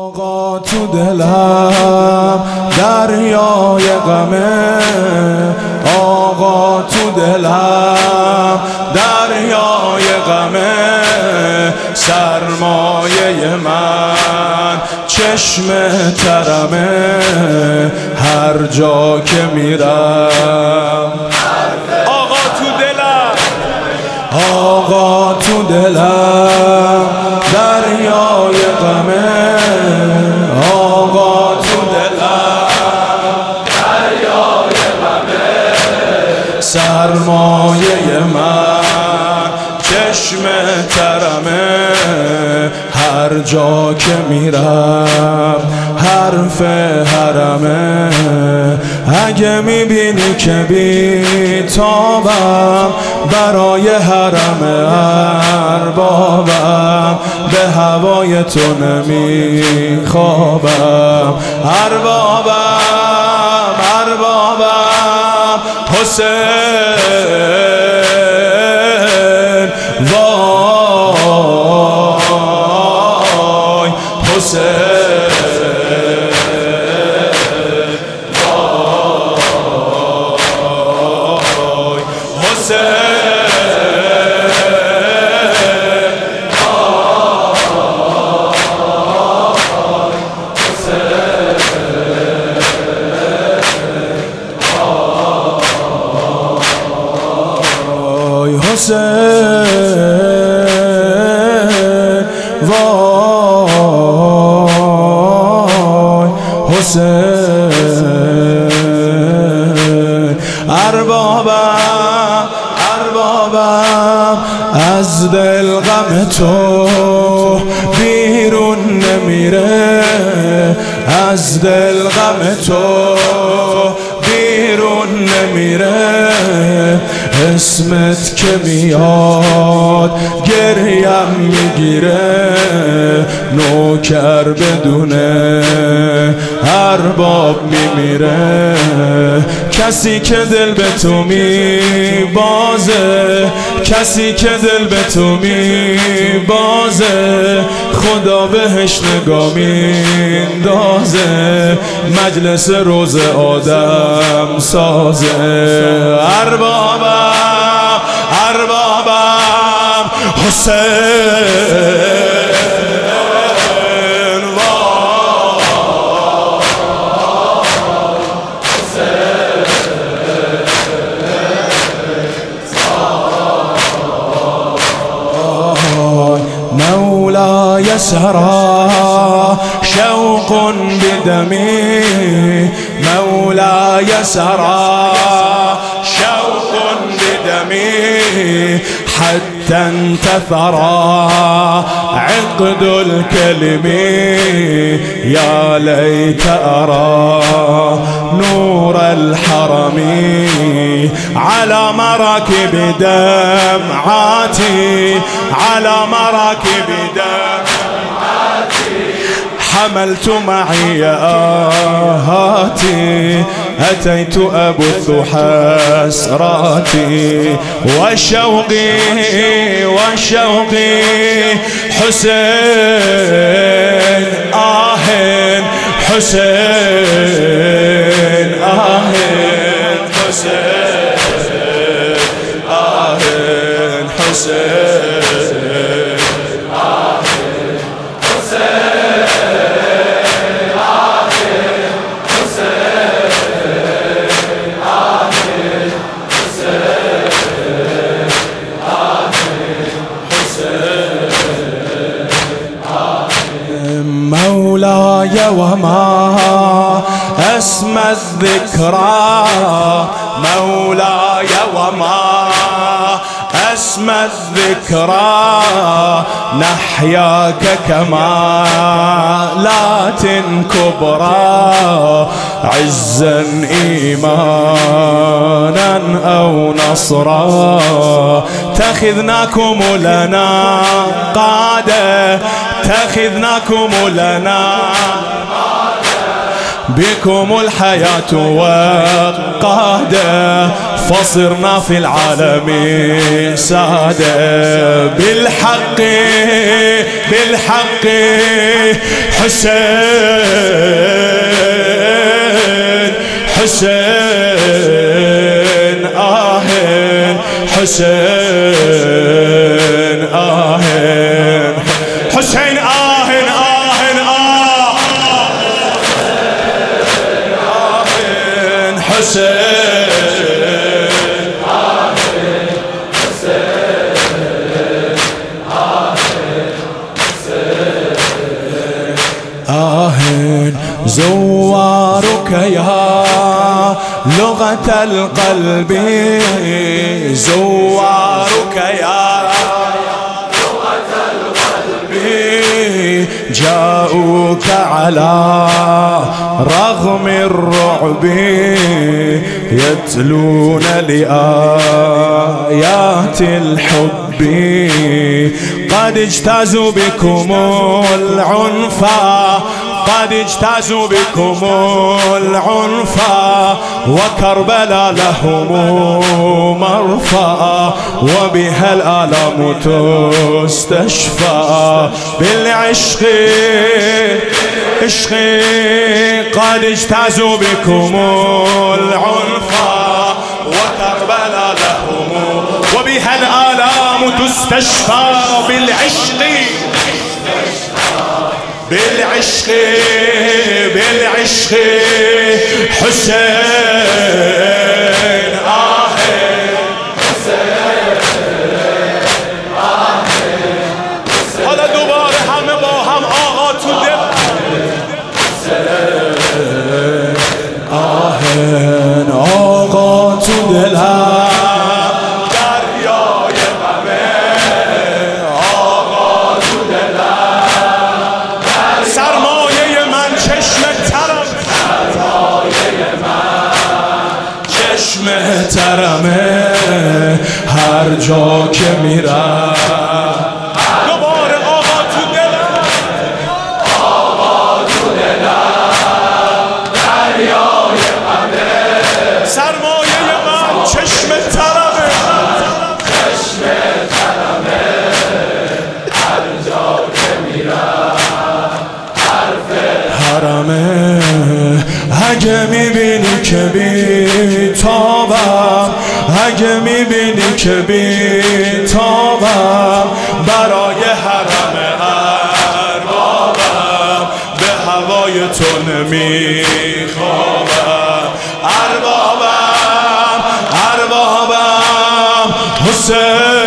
آقا تو دلم دریای غمه، آقا تو دلم دریای غمه، سرمایه من چشم ترمه، هر جا که میرم آقا تو دلم، آقا تو دلم دریای غمه، آقا تو دلم دریای غمه، سرمایه من چشم ترمه، هر جا که میرم حرف حرمه. اگه میبینی که بیتابم برای حرم اربابم، به هوای تو نمیخوابم. اربابم اربابم حسین، وای حسین، وای حسین. اربابم اربابم از دل غم تو بیرون نمیره، از دل غم تو بیرون نمیره. اسمت که میاد گریم میگیره، نوکر بدونه ارباب میمیره. کسی که دل به تو میبازه، کسی که دل به تو میبازه، خدا بهش نگاه میندازه، مجلس روز آدم سازه. اربابم اربابم حسین، مولاي سرى شوق بدمي، مولاي سرى شوق بدمي، حتى انتثر عقد الكلم. يا ليت أرى نور الحرم على مراكب دمعاتي، على مراكب دمعاتي، حملت معي آهاتي، أتيت أبث حسراتي وشوقي وشوقي. حسين آهن حسين آهن حسين آهن حسين آهن مولاي وما أسمى الذكرى، مولاي وما أسمى الذكرى، نحياك كمالات كبرى، عزا إيمانا أو نصرا. اتخذناكم لنا قادة، اتخذناكم لنا بكم الحياة وقادة، فصرنا في العالم سادة بالحق بالحق حسين حسين آهن حسين آهن حسين آهن آهن آهن حسين آهن زوارك يا لغة القلب زوارك يا لغة القلب جاءوك على رغم الرعب يتلون لآيات الحب قد اجتازوا بكم العنف قد اجتازوا بكم العنف وكربلا لهم مرفأ وبها الآلام تستشفى بالعشق عشق قد اجتازوا بكم العنف وكربلا لهم وبها الآلام تستشفى بالعشق بالعشق بالعشق حسين آهن حسين آهن حالا دوباره همه با هم آقا تو دل حسین آهن آقا تو دلم دریای غمه آقا تو دلم سرمایه من چشم ترم سرمایه من چشم ترمه هر جا که میرم دوباره آقا تو دلم آقا تو دلم دریای غمه سرمایه من چشم ترمه چشم ترمه هر جا که میرم حرمه اگه میبینی که بی تابم اگه میبینی که بی تابم برای حرم اربابم به هوای تو نمیخوابم اربابم اربابم حسین